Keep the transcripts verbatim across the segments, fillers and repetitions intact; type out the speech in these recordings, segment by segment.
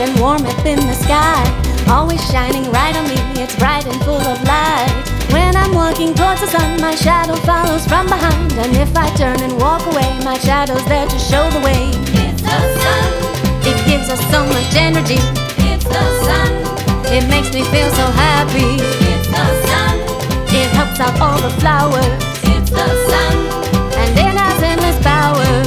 and warm up in the sky, always shining right on me, it's bright and full of light. When I'm walking towards the sun, my shadow follows from behind, and if I turn and walk away, my shadow's there to show the way. It's the sun. It gives us so much energy. It's the sun. It makes me feel so happy. It's the sun. It helps out all the flowers. It's the sun. And it has endless powers.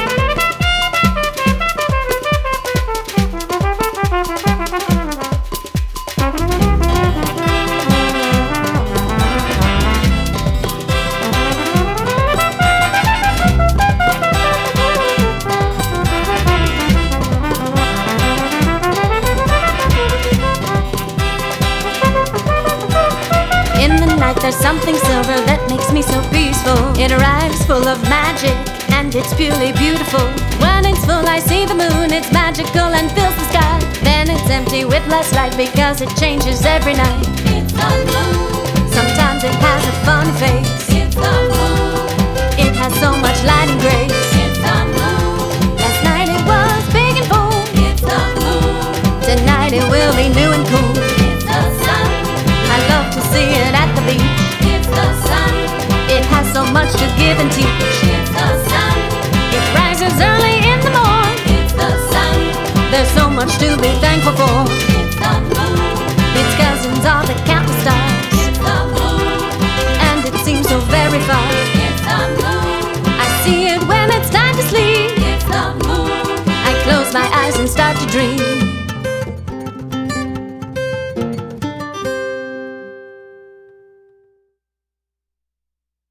There's something silver that makes me so peaceful. It arrives full of magic, and it's purely beautiful. When it's full, I see the moon, it's magical and fills the sky. Then it's empty with less light because it changes every night. It's the moon. Sometimes it has a funny face. It's the moon. It has so much light and grace. It's the moon. Last night it was big and bold. It's the moon. Tonight it will be new and cool. It's the sun. I love to see it at the beach. It's the sun. It has so much to give and teach. It's the sun. It rises early in the morn. It's the sun. There's so much to be thankful for. It's the moon. Its cousins are the countless stars. It's the moon. And it seems so very far. It's the moon. I see it when it's time to sleep. It's the moon. I close my eyes and start to dream.